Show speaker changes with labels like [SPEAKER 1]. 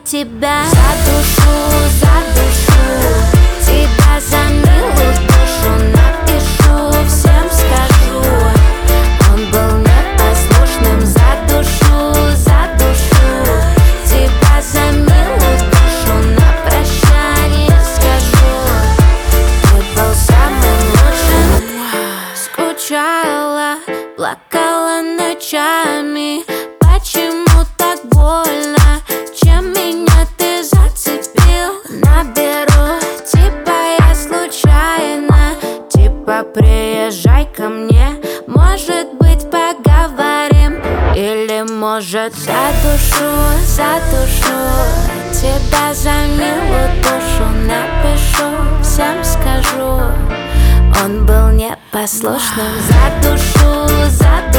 [SPEAKER 1] тебя за душу, тебя за милую душу напишу, всем скажу. Он был непослушным, за душу, тебя за милую душу на прощание скажу. Ты был самым лучшим. Скучала, плакала ночами. Почему так больно? Чем меня ты зацепил? Наберу тебя я случайно, типа приезжай ко мне, может быть поговорим. Или может за душу, тебя за милую душу напишу, всем скажу. Он был непослушным, за душу,